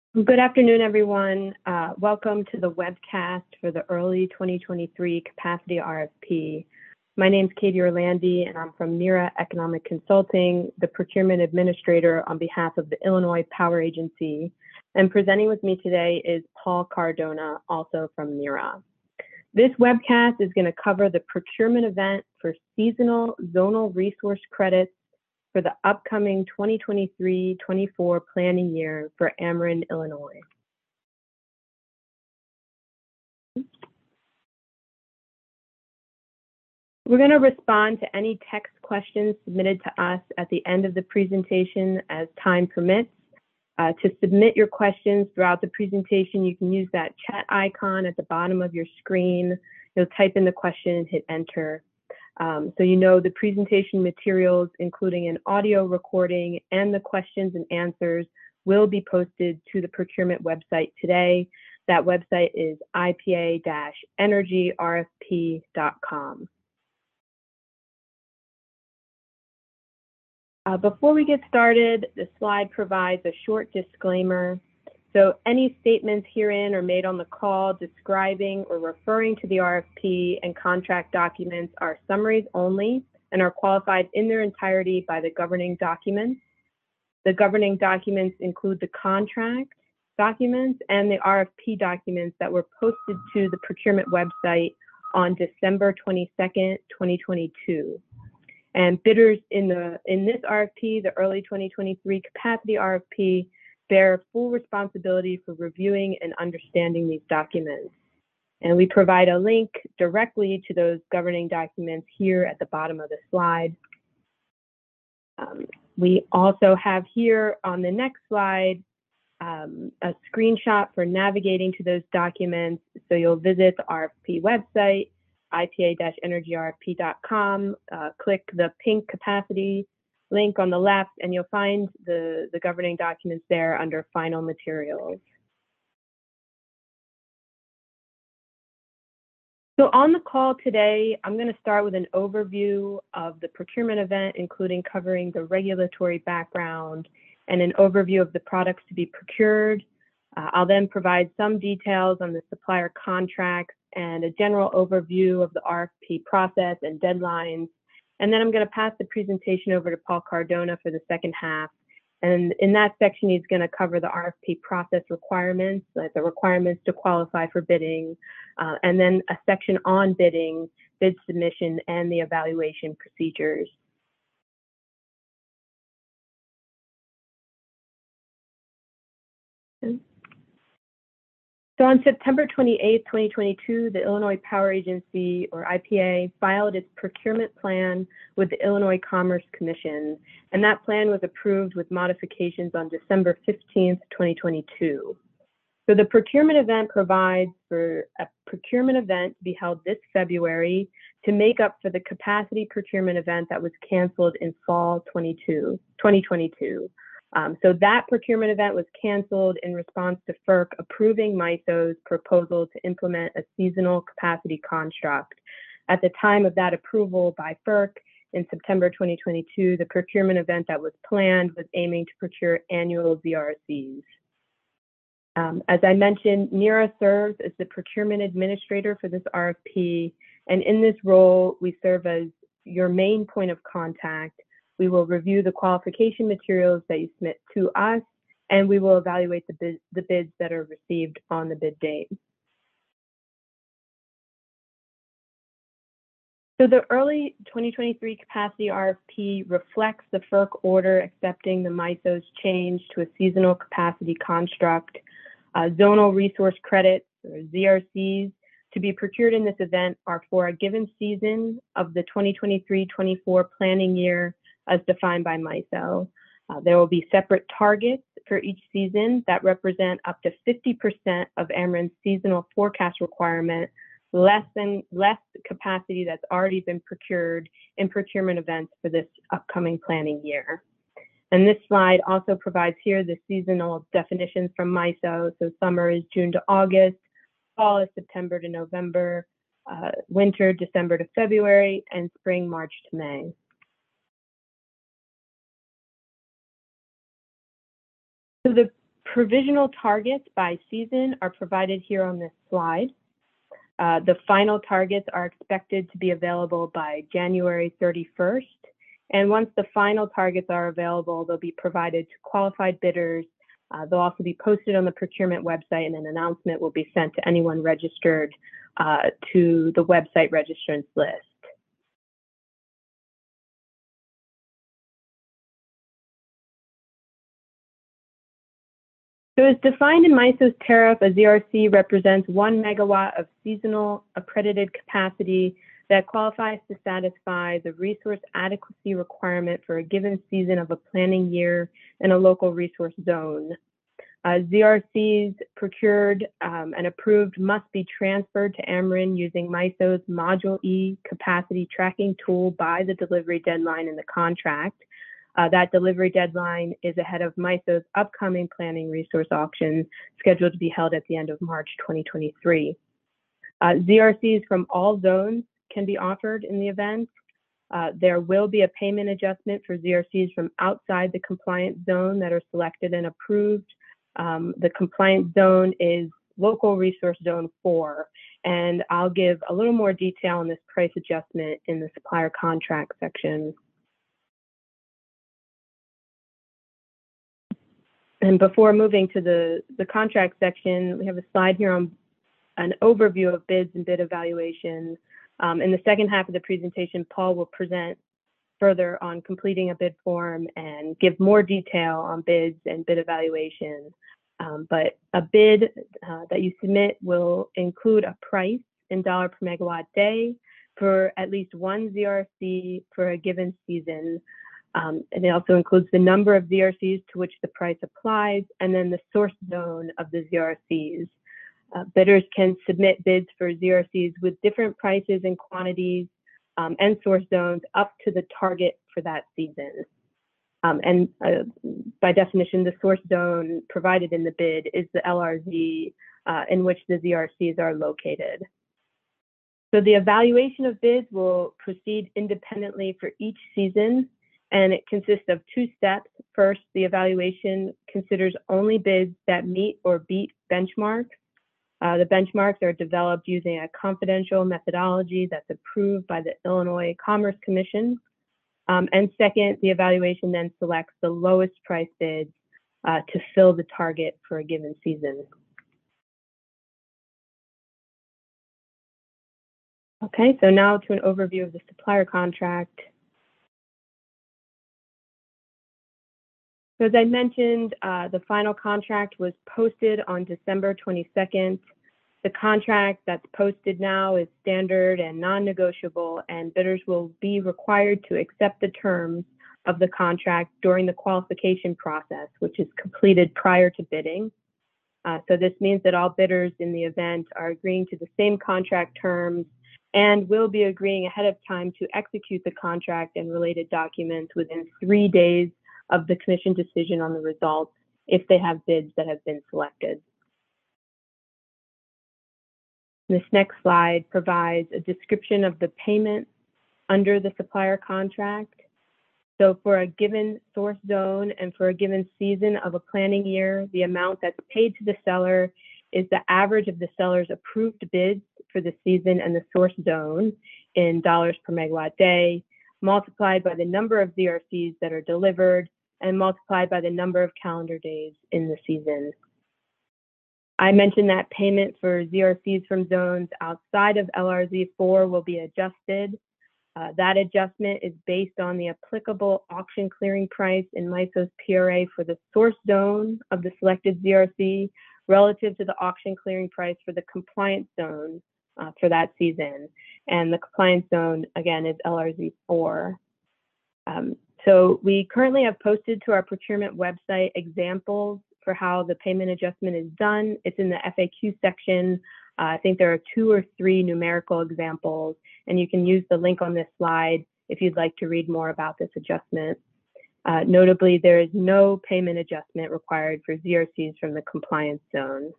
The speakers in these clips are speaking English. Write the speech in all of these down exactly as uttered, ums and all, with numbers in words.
Good afternoon, everyone. Uh, welcome to the webcast for the early twenty twenty-three capacity R F P. My name is Katie Orlandi, and I'm from NERA Economic Consulting, the procurement administrator on behalf of the Illinois Power Agency. And presenting with me today is Paul Cardona, also from NERA. This webcast is going to cover the procurement event for seasonal zonal resource credits for the upcoming twenty twenty-three twenty-four planning year for Ameren, Illinois. We're going to respond to any text questions submitted to us at the end of the presentation as time permits. Uh, to submit your questions throughout the presentation, you can use that chat icon at the bottom of your screen. You'll type in the question and hit enter. Um, so you know the presentation materials, including an audio recording and the questions and answers, will be posted to the procurement website today. That website is I P A dash energy R F P dot com. Uh, before we get started, the slide provides a short disclaimer. So any statements herein are made on the call describing or referring to the R F P and contract documents are summaries only and are qualified in their entirety by the governing documents. The governing documents include the contract documents and the R F P documents that were posted to the procurement website on December twenty-second, twenty twenty-two. And bidders in the in this R F P, the early twenty twenty-three capacity R F P, bear full responsibility for reviewing and understanding these documents. And we provide a link directly to those governing documents here at the bottom of the slide. Um, we also have here on the next slide um, a screenshot for navigating to those documents. So you'll visit the R F P website, I P A dash energy R F P dot com, uh, click the pink capacity link on the left, and you'll find the, the governing documents there under final materials. So on the call today, I'm going to start with an overview of the procurement event, including covering the regulatory background and an overview of the products to be procured. Uh, I'll then provide some details on the supplier contracts and a general overview of the R F P process and deadlines. And then I'm going to pass the presentation over to Paul Cardona for the second half. And in that section, he's going to cover the R F P process requirements, like the requirements to qualify for bidding, uh, and then a section on bidding, bid submission, and the evaluation procedures. Okay. So on September twenty-eighth, twenty twenty-two, the Illinois Power Agency, or I P A, filed its procurement plan with the Illinois Commerce Commission, and that plan was approved with modifications on December fifteenth, twenty twenty-two. So the procurement event provides for a procurement event to be held this February to make up for the capacity procurement event that was canceled in fall twenty twenty-two. Um, so that procurement event was canceled in response to FERC approving MISO's proposal to implement a seasonal capacity construct. At the time of that approval by FERC in September twenty twenty-two, the procurement event that was planned was aiming to procure annual Z R Cs. Um, as I mentioned, NERA serves as the procurement administrator for this R F P, and in this role, we serve as your main point of contact. We will review the qualification materials that you submit to us, and we will evaluate the, bid, the bids that are received on the bid date. So the early twenty twenty-three capacity R F P reflects the FERC order accepting the MISO's change to a seasonal capacity construct. Uh, zonal resource credits, or Z R Cs, to be procured in this event are for a given season of the twenty twenty-three twenty-four planning year as defined by MISO. Uh, there will be separate targets for each season that represent up to fifty percent of Ameren's seasonal forecast requirement, less than less capacity that's already been procured in procurement events for this upcoming planning year. And this slide also provides here the seasonal definitions from MISO. So summer is June to August, fall is September to November, uh, winter December to February, and spring March to May. So the provisional targets by season are provided here on this slide. Uh, the final targets are expected to be available by January thirty-first. And once the final targets are available, they'll be provided to qualified bidders. Uh, they'll also be posted on the procurement website, and an announcement will be sent to anyone registered uh, to the website registrants list. So as defined in MISO's tariff, a Z R C represents one megawatt of seasonal accredited capacity that qualifies to satisfy the resource adequacy requirement for a given season of a planning year in a local resource zone. Uh, Z R Cs procured um, and approved must be transferred to Ameren using MISO's Module E capacity tracking tool by the delivery deadline in the contract. Uh, that delivery deadline is ahead of MISO's upcoming planning resource auction scheduled to be held at the end of March twenty twenty-three. Uh, Z R Cs from all zones can be offered in the event. Uh, there will be a payment adjustment for Z R Cs from outside the compliance zone that are selected and approved. Um, the compliance zone is Local Resource Zone four, and I'll give a little more detail on this price adjustment in the supplier contract section. And before moving to the, the contract section, we have a slide here on an overview of bids and bid evaluation. Um, in the second half of the presentation, Paul will present further on completing a bid form and give more detail on bids and bid evaluation. Um, but a bid uh, that you submit will include a price in dollar per megawatt day for at least one Z R C for a given season. Um, and it also includes the number of Z R Cs to which the price applies, and then the source zone of the Z R Cs. Uh, bidders can submit bids for Z R Cs with different prices and quantities um, and source zones up to the target for that season. Um, and uh, by definition, the source zone provided in the bid is the L R Z uh, in which the Z R Cs are located. So the evaluation of bids will proceed independently for each season, and it consists of two steps. First, the evaluation considers only bids that meet or beat benchmarks. Uh, the benchmarks are developed using a confidential methodology that's approved by the Illinois Commerce Commission. Um, and second, the evaluation then selects the lowest price bids uh, to fill the target for a given season. Okay, so now to an overview of the supplier contract. So as I mentioned, uh, the final contract was posted on December twenty-second. The contract that's posted now is standard and non-negotiable, and bidders will be required to accept the terms of the contract during the qualification process, which is completed prior to bidding. Uh, so this means that all bidders in the event are agreeing to the same contract terms and will be agreeing ahead of time to execute the contract and related documents within three days of the commission decision on the results if they have bids that have been selected. This next slide provides a description of the payment under the supplier contract. So for a given source zone and for a given season of a planning year, the amount that's paid to the seller is the average of the seller's approved bids for the season and the source zone in dollars per megawatt day, multiplied by the number of Z R Cs that are delivered and multiplied by the number of calendar days in the season. I mentioned that payment for Z R Cs from zones outside of L R Z four will be adjusted. Uh, that adjustment is based on the applicable auction clearing price in MISO's P R A for the source zone of the selected Z R C relative to the auction clearing price for the compliance zone uh, for that season. And the compliance zone, again, is L R Z four. Um, so we currently have posted to our procurement website examples for how the payment adjustment is done. It's in the F A Q section. Uh, I think there are two or three numerical examples, and you can use the link on this slide if you'd like to read more about this adjustment. Uh, notably, there is no payment adjustment required for Z R Cs from the compliance zone.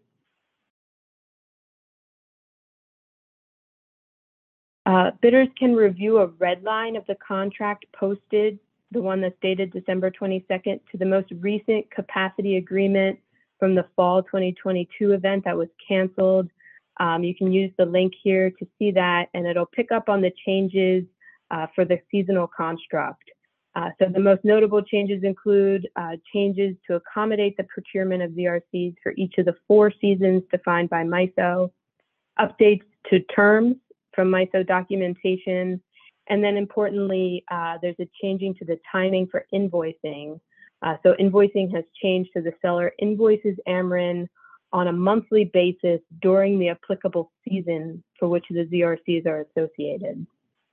Uh, bidders can review a red line of the contract posted, the one that's dated December twenty-second, to the most recent capacity agreement from the fall twenty twenty-two event that was canceled. Um, you can use the link here to see that, and it'll pick up on the changes uh, for the seasonal construct. Uh, so the most notable changes include uh, changes to accommodate the procurement of Z R Cs for each of the four seasons defined by MISO, updates to terms from MISO documentation, and then importantly, uh, there's a changing to the timing for invoicing. Uh, so invoicing has changed to the seller invoices Ameren on a monthly basis during the applicable season for which the Z R Cs are associated.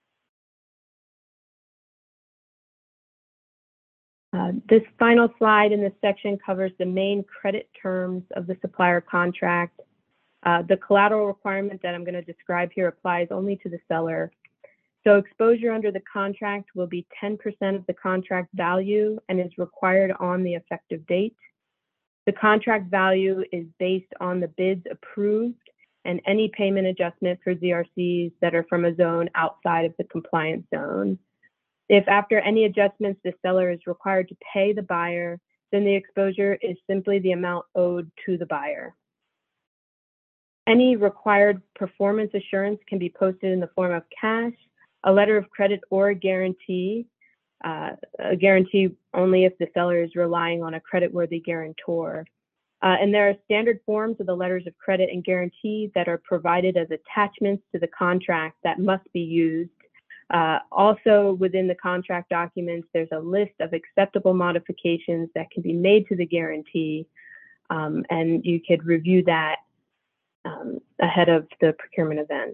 Uh, this final slide in this section covers the main credit terms of the supplier contract. Uh, the collateral requirement that I'm going to describe here applies only to the seller. So exposure under the contract will be ten percent of the contract value and is required on the effective date. The contract value is based on the bids approved and any payment adjustment for Z R Cs that are from a zone outside of the compliance zone. If after any adjustments the seller is required to pay the buyer, then the exposure is simply the amount owed to the buyer. Any required performance assurance can be posted in the form of cash, a letter of credit, or a guarantee. Uh, a guarantee only if the seller is relying on a creditworthy guarantor. Uh, and there are standard forms of the letters of credit and guarantee that are provided as attachments to the contract that must be used. Uh, also within the contract documents, there's a list of acceptable modifications that can be made to the guarantee, um, and you could review that um, ahead of the procurement event.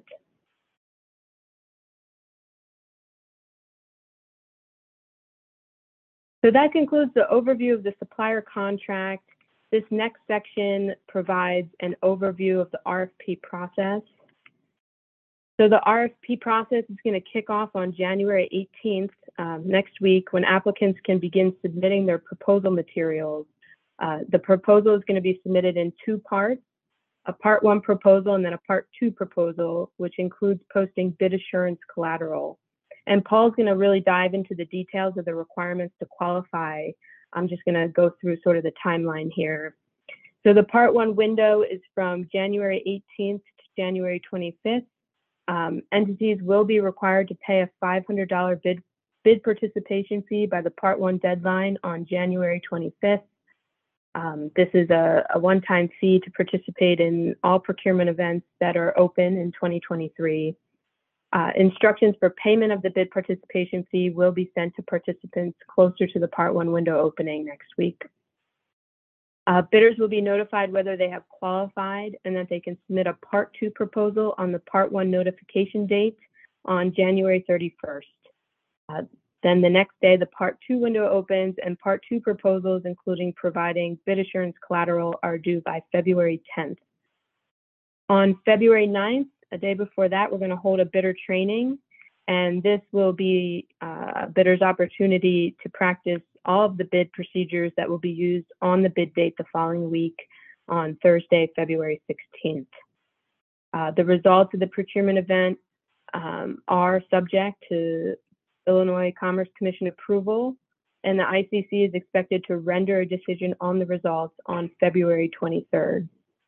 So that concludes the overview of the supplier contract. This next section provides an overview of the R F P process. So the R F P process is going to kick off on January eighteenth, um, next week, when applicants can begin submitting their proposal materials. Uh, the proposal is going to be submitted in two parts, a part one proposal and then a part two proposal, which includes posting bid assurance collateral. And Paul's going to really dive into the details of the requirements to qualify. I'm just going to go through sort of the timeline here. So the part one window is from January eighteenth to January twenty-fifth. Um, entities will be required to pay a five hundred dollar bid, bid participation fee by the part one deadline on January twenty-fifth. Um, this is a, a one-time fee to participate in all procurement events that are open in twenty twenty-three. Uh, instructions for payment of the bid participation fee will be sent to participants closer to the part one window opening next week. Uh, bidders will be notified whether they have qualified and that they can submit a part two proposal on the part one notification date on January thirty-first. Uh, then the next day, the part two window opens and part two proposals, including providing bid assurance collateral, are due by February tenth. On February ninth, a day before that, we're going to hold a bidder training, and this will be uh, bidders' opportunity to practice all of the bid procedures that will be used on the bid date the following week on Thursday, February sixteenth. Uh, the results of the procurement event um, are subject to Illinois Commerce Commission approval, and the I C C is expected to render a decision on the results on February twenty-third.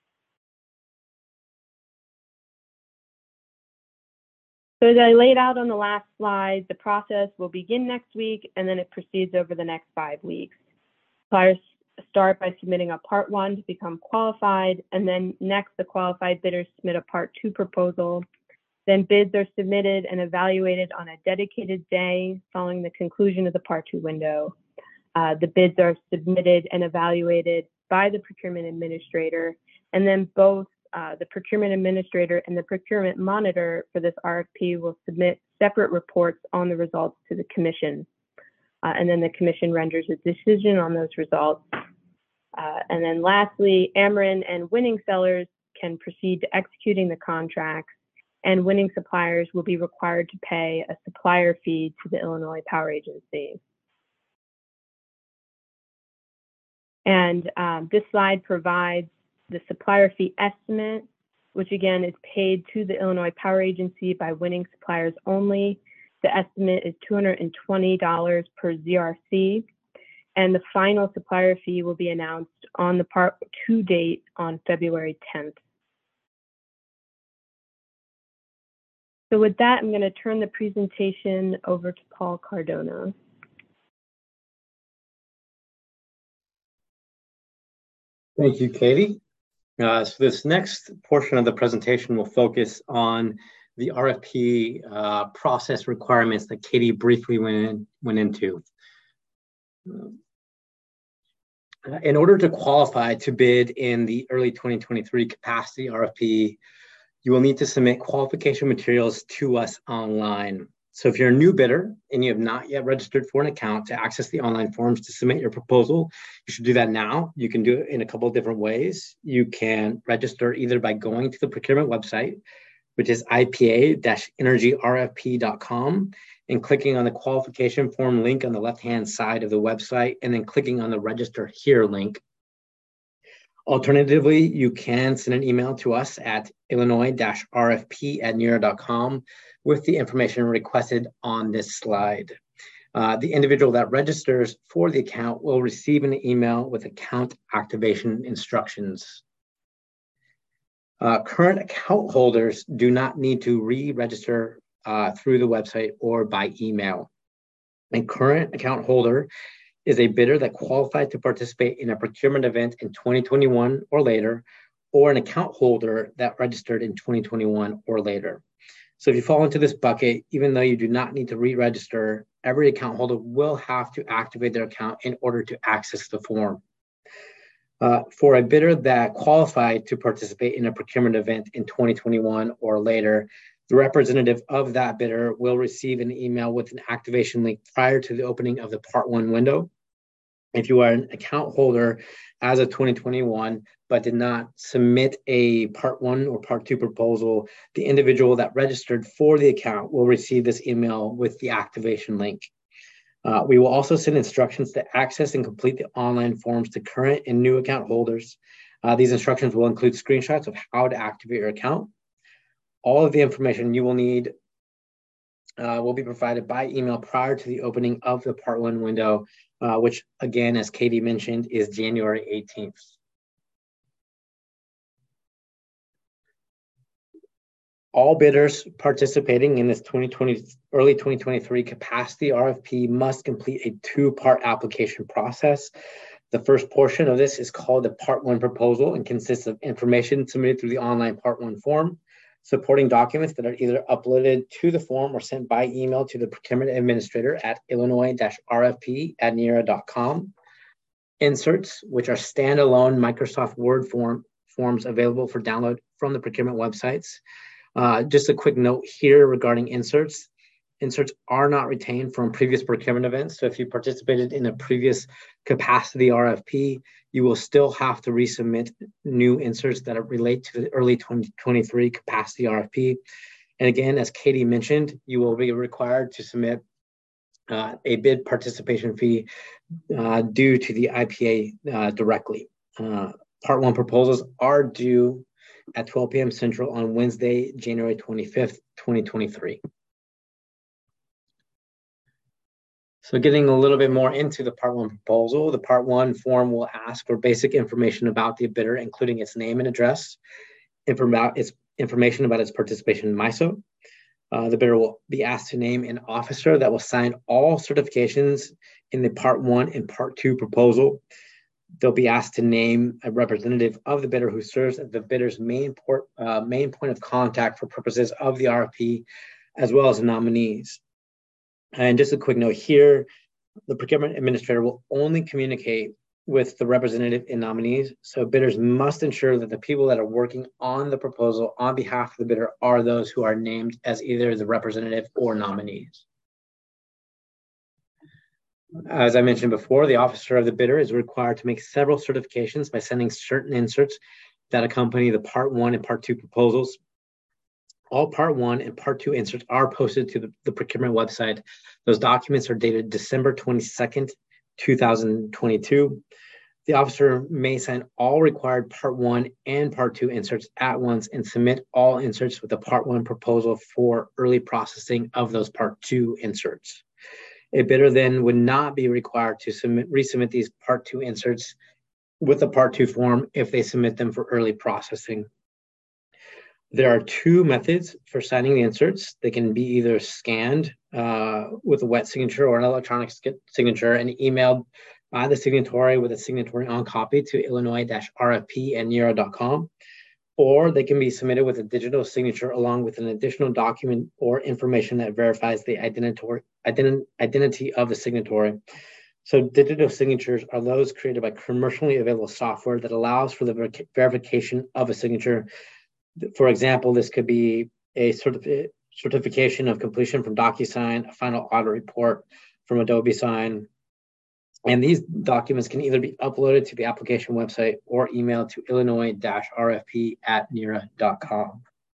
So as I laid out on the last slide, the process will begin next week, and then it proceeds over the next five weeks. Suppliers start by submitting a part one to become qualified, and then next the qualified bidders submit a part two proposal. Then bids are submitted and evaluated on a dedicated day following the conclusion of the part two window. Uh, the bids are submitted and evaluated by the procurement administrator, and then both Uh, the procurement administrator and the procurement monitor for this R F P will submit separate reports on the results to the commission. Uh, and then the commission renders a decision on those results. Uh, and then lastly, Ameren and winning sellers can proceed to executing the contracts, and winning suppliers will be required to pay a supplier fee to the Illinois Power Agency. And um, this slide provides the supplier fee estimate, which again is paid to the Illinois Power Agency by winning suppliers only. The estimate is two hundred twenty dollars per Z R C. and the final supplier fee will be announced on the Part two date on February tenth. So with that, I'm going to turn the presentation over to Paul Cardona. Thank you, Katie. Uh, so this next portion of the presentation will focus on the R F P uh, process requirements that Katie briefly went, in, went into. Uh, in order to qualify to bid in the early twenty twenty-three capacity R F P, you will need to submit qualification materials to us online. So if you're a new bidder and you have not yet registered for an account to access the online forms to submit your proposal, you should do that now. You can do it in a couple of different ways. You can register either by going to the procurement website, which is I P A energy R F P dot com, and clicking on the qualification form link on the left-hand side of the website, and then clicking on the register here link. Alternatively, you can send an email to us at illinois R F P at nera dot com with the information requested on this slide. Uh, the individual that registers for the account will receive an email with account activation instructions. Uh, current account holders do not need to re-register uh, through the website or by email. A current account holder is a bidder that qualified to participate in a procurement event in twenty twenty-one or later, or an account holder that registered in twenty twenty-one or later. So if you fall into this bucket, even though you do not need to re-register, every account holder will have to activate their account in order to access the form. Uh, for a bidder that qualified to participate in a procurement event in twenty twenty-one or later, the representative of that bidder will receive an email with an activation link prior to the opening of the Part one window. If you are an account holder as of twenty twenty-one, but did not submit a Part one or Part two proposal, the individual that registered for the account will receive this email with the activation link. Uh, we will also send instructions to access and complete the online forms to current and new account holders. Uh, these instructions will include screenshots of how to activate your account. All of the information you will need uh, will be provided by email prior to the opening of the Part one window, uh, which again, as Katie mentioned, is January eighteenth. All bidders participating in this twenty twenty, early twenty twenty-three capacity R F P must complete a two-part application process. The first portion of this is called the Part one proposal and consists of information submitted through the online Part one form, supporting documents that are either uploaded to the form or sent by email to the procurement administrator at illinois R F P at nera dot com. Inserts, which are standalone Microsoft Word form, forms available for download from the procurement websites. Uh, just a quick note here regarding inserts. Inserts are not retained from previous procurement events. So if you participated in a previous capacity R F P, you will still have to resubmit new inserts that relate to the early twenty twenty-three capacity R F P. And again, as Katie mentioned, you will be required to submit uh, a bid participation fee uh, due to the I P A uh, directly. Uh, Part one proposals are due at twelve p m Central on Wednesday, January twenty-fifth, twenty twenty-three. So getting a little bit more into the Part one proposal, the Part one form will ask for basic information about the bidder, including its name and address, inform its information about its participation in MISO. Uh, the bidder will be asked to name an officer that will sign all certifications in the Part one and Part two proposal. They'll be asked to name a representative of the bidder who serves as the bidder's main, port, uh, main point of contact for purposes of the R F P, as well as the nominees. And just a quick note here, the procurement administrator will only communicate with the representative and nominees. So bidders must ensure that the people that are working on the proposal on behalf of the bidder are those who are named as either the representative or nominees. As I mentioned before, the officer of the bidder is required to make several certifications by sending certain inserts that accompany the Part one and Part two proposals. All Part one and Part two inserts are posted to the, the procurement website. Those documents are dated December twenty-second, two thousand twenty-two. The officer may sign all required Part one and Part two inserts at once and submit all inserts with the Part one proposal for early processing of those Part two inserts. A bidder then would not be required to submit, resubmit these Part two inserts with the Part two form if they submit them for early processing. There are two methods for signing the inserts. They can be either scanned uh, with a wet signature or an electronic signature and emailed by the signatory with a signatory on copy to illinois R F P at nera dot com, or they can be submitted with a digital signature along with an additional document or information that verifies the identity, identity of the signatory. So digital signatures are those created by commercially available software that allows for the ver verification of a signature. For example, this could be a certif certification of completion from DocuSign, a final audit report from Adobe Sign. And these documents can either be uploaded to the application website or emailed to illinois R F P at nera dot com.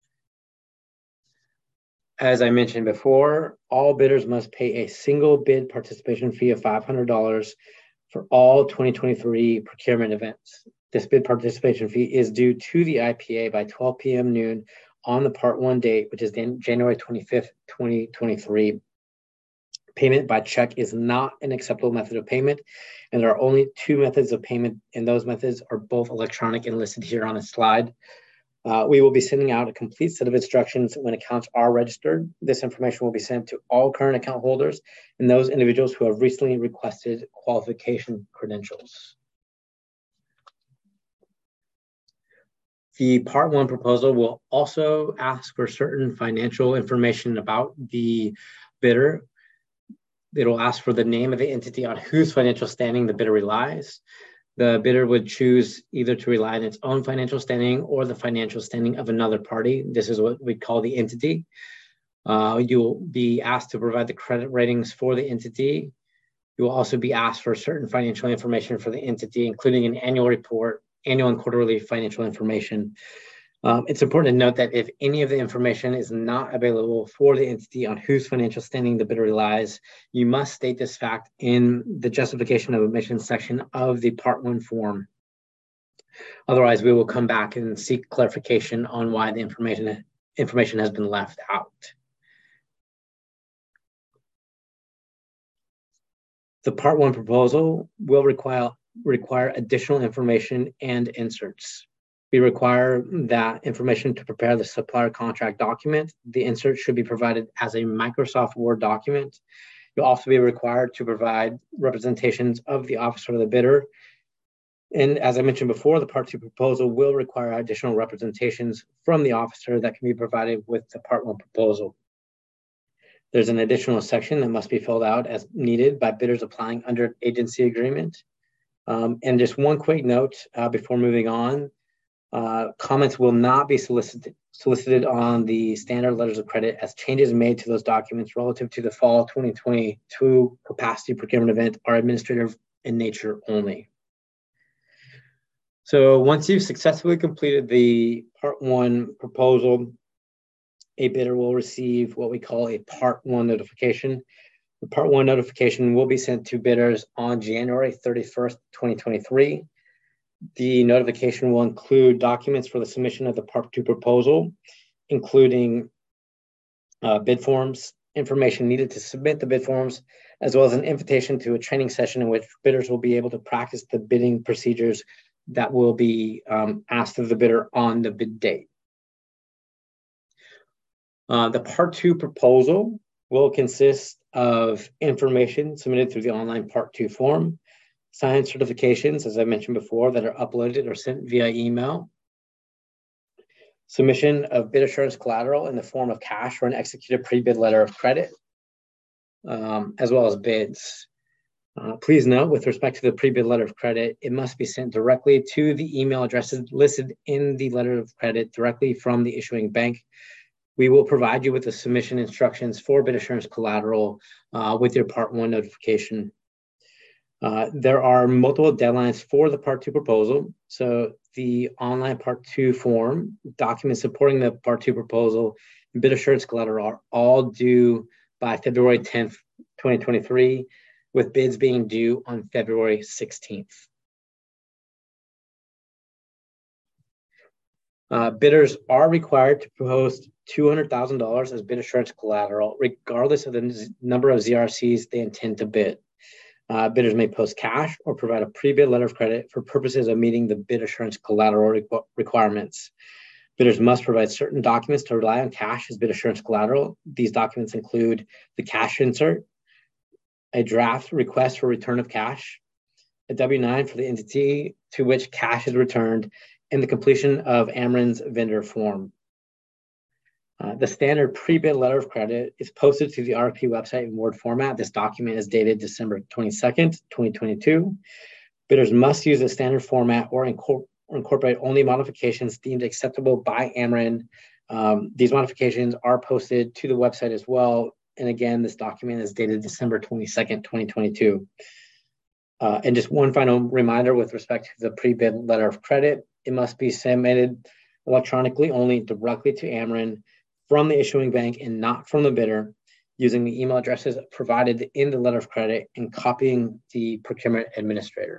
As I mentioned before, all bidders must pay a single bid participation fee of five hundred dollars for all twenty twenty-three procurement events. This bid participation fee is due to the I P A by twelve p m noon on the Part one date, which is January twenty-fifth, twenty twenty-three. Payment by check is not an acceptable method of payment, and there are only two methods of payment, and those methods are both electronic and listed here on the slide. Uh, we will be sending out a complete set of instructions when accounts are registered. This information will be sent to all current account holders and those individuals who have recently requested qualification credentials. The Part one proposal will also ask for certain financial information about the bidder. It'll ask for the name of the entity on whose financial standing the bidder relies. The bidder would choose either to rely on its own financial standing or the financial standing of another party. This is what we call the entity. Uh, you'll be asked to provide the credit ratings for the entity. You will also be asked for certain financial information for the entity, including an annual report, annual and quarterly financial information. Um, it's important to note that if any of the information is not available for the entity on whose financial standing the bidder relies, you must state this fact in the justification of omission section of the Part one form. Otherwise, we will come back and seek clarification on why the information, information has been left out. The Part one proposal will require, require additional information and inserts. We require that information to prepare the supplier contract document. The insert should be provided as a Microsoft Word document. You'll also be required to provide representations of the officer of the bidder. And as I mentioned before, the Part two proposal will require additional representations from the officer that can be provided with the Part one proposal. There's an additional section that must be filled out as needed by bidders applying under an agency agreement. Um, and just one quick note uh, before moving on. Uh, comments will not be solicited, solicited on the standard letters of credit as changes made to those documents relative to the fall twenty twenty-two capacity procurement event are administrative in nature only. So once you've successfully completed the Part one proposal, a bidder will receive what we call a Part one notification. The Part one notification will be sent to bidders on January thirty-first, twenty twenty-three. The notification will include documents for the submission of the Part two proposal, including uh, bid forms, information needed to submit the bid forms, as well as an invitation to a training session in which bidders will be able to practice the bidding procedures that will be um, asked of the bidder on the bid date. Uh, the Part two proposal will consist of information submitted through the online Part two form, signed certifications, as I mentioned before, that are uploaded or sent via email, submission of bid assurance collateral in the form of cash or an executed pre-bid letter of credit, um, as well as bids. Uh, please note, with respect to the pre-bid letter of credit, it must be sent directly to the email addresses listed in the letter of credit directly from the issuing bank. We will provide you with the submission instructions for bid assurance collateral uh, with your Part one notification. Uh, there are multiple deadlines for the Part two proposal. So the online Part two form, documents supporting the Part two proposal, and bid assurance collateral are all due by February tenth, twenty twenty-three, with bids being due on February sixteenth. Uh, bidders are required to post two hundred thousand dollars as bid assurance collateral, regardless of the n- number of Z R Cs they intend to bid. Uh, bidders may post cash or provide a pre-bid letter of credit for purposes of meeting the bid assurance collateral requ- requirements. Bidders must provide certain documents to rely on cash as bid assurance collateral. These documents include the cash insert, a draft request for return of cash, a W nine for the entity to which cash is returned, and the completion of Ameren's vendor form. Uh, the standard pre-bid letter of credit is posted to the R F P website in Word format. This document is dated December twenty-second, twenty twenty-two. Bidders must use the standard format or, incorpor- or incorporate only modifications deemed acceptable by Ameren. Um, these modifications are posted to the website as well. And again, this document is dated December twenty-second, twenty twenty-two. Uh, and just one final reminder with respect to the pre-bid letter of credit, it must be submitted electronically only directly to Ameren from the issuing bank and not from the bidder, using the email addresses provided in the letter of credit and copying the procurement administrator.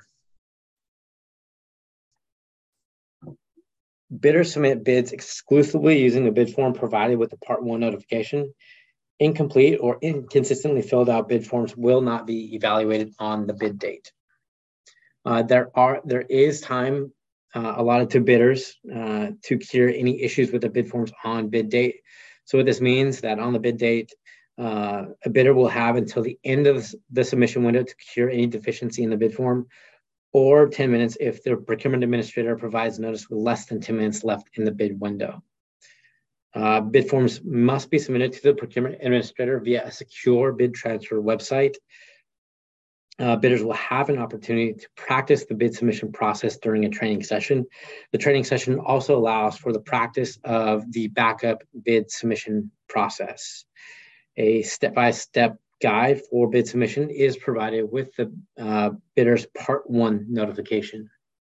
Bidders submit bids exclusively using the bid form provided with the Part one notification. Incomplete or inconsistently filled out bid forms will not be evaluated on the bid date. Uh, there are there is time uh, allotted to bidders uh, to cure any issues with the bid forms on bid date. So what this means that on the bid date, uh, a bidder will have until the end of the submission window to cure any deficiency in the bid form, or ten minutes if the procurement administrator provides notice with less than ten minutes left in the bid window. Uh, bid forms must be submitted to the procurement administrator via a secure bid transfer website. Uh, bidders will have an opportunity to practice the bid submission process during a training session. The training session also allows for the practice of the backup bid submission process. A step-by-step guide for bid submission is provided with the uh, bidder's Part one notification.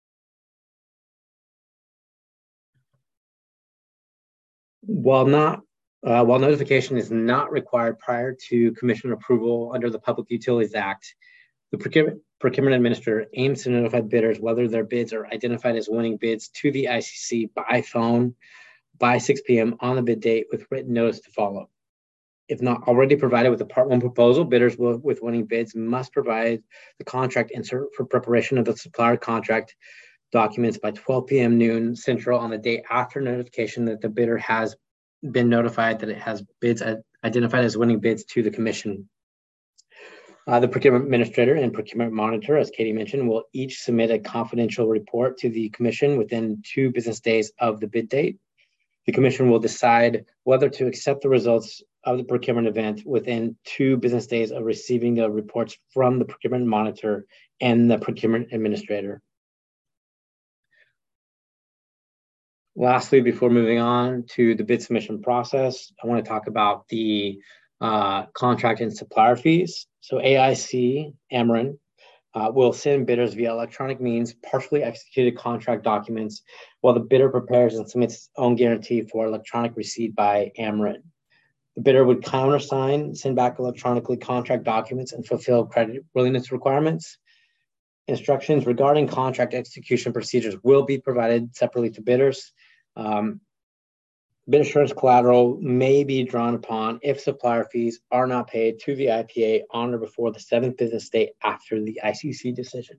While not, uh, while notification is not required prior to commission approval under the Public Utilities Act, the procurement, procurement administrator aims to notify bidders whether their bids are identified as winning bids to the I C C by phone by six p m on the bid date with written notice to follow. If not already provided with a Part one proposal, bidders will, with winning bids must provide the contract insert for preparation of the supplier contract documents by twelve p m noon Central on the day after notification that the bidder has been notified that it has bids identified as winning bids to the commission. Uh, the procurement administrator and procurement monitor, as Katie mentioned, will each submit a confidential report to the commission within two business days of the bid date. The commission will decide whether to accept the results of the procurement event within two business days of receiving the reports from the procurement monitor and the procurement administrator. Lastly, before moving on to the bid submission process, I want to talk about the uh, contract and supplier fees. So A I C, Ameren, uh, will send bidders via electronic means partially executed contract documents while the bidder prepares and submits its own guarantee for electronic receipt by Ameren. The bidder would countersign, send back electronically contract documents, and fulfill credit worthiness requirements. Instructions regarding contract execution procedures will be provided separately to bidders. Um, bid assurance collateral may be drawn upon if supplier fees are not paid to the I P A on or before the seventh business day after the I C C decision.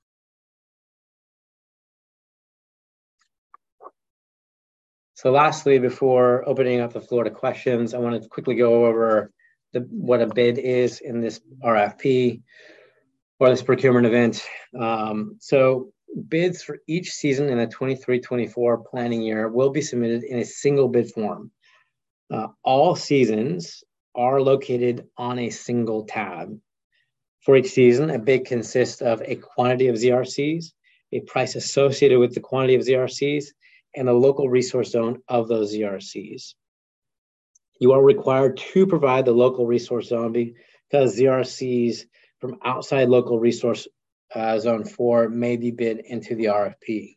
So lastly, before opening up the floor to questions, I want to quickly go over the, what a bid is in this R F P or this procurement event. Um, so bids for each season in the twenty-three twenty-four planning year will be submitted in a single bid form. Uh, all seasons are located on a single tab. For each season, a bid consists of a quantity of Z R Cs, a price associated with the quantity of Z R Cs, and a local resource zone of those Z R Cs. You are required to provide the local resource zone because Z R Cs from outside local resource uh, zone four may be bid into the R F P.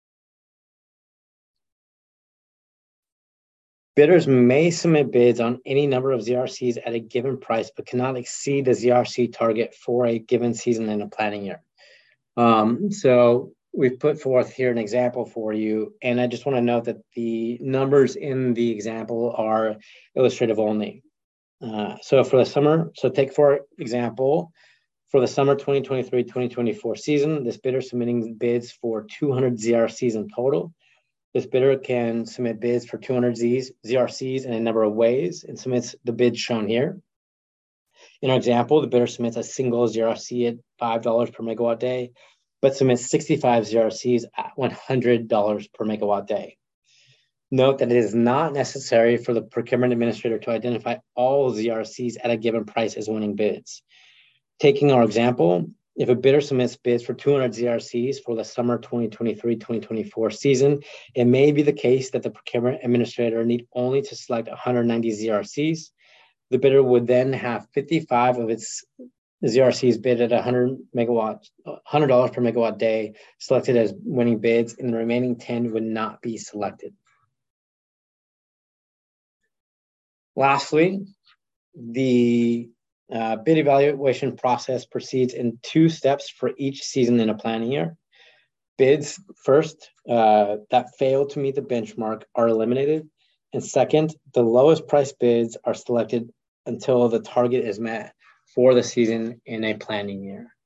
Bidders may submit bids on any number of Z R Cs at a given price, but cannot exceed the Z R C target for a given season in a planning year. Um, so we've put forth here an example for you, and I just want to note that the numbers in the example are illustrative only. Uh, so for the summer, so take for example, for the summer twenty twenty-three twenty twenty-four season, this bidder submitting bids for two hundred Z R Cs in total. This bidder can submit bids for two hundred Z R Cs in a number of ways and submits the bids shown here. In our example, the bidder submits a single Z R C at five dollars per megawatt day, but submits sixty-five Z R Cs at one hundred dollars per megawatt day. Note that it is not necessary for the procurement administrator to identify all Z R Cs at a given price as winning bids. Taking our example, if a bidder submits bids for two hundred Z R Cs for the summer twenty twenty-three twenty twenty-four season, it may be the case that the procurement administrator need only to select one hundred ninety Z R Cs. The bidder would then have fifty-five of its Z R Cs bid at one hundred megawatts, one hundred dollars per megawatt day selected as winning bids, and the remaining ten would not be selected. Lastly, the uh, bid evaluation process proceeds in two steps for each season in a planning year. Bids, first, uh, that fail to meet the benchmark are eliminated. And second, the lowest price bids are selected until the target is met for the season in a planning year.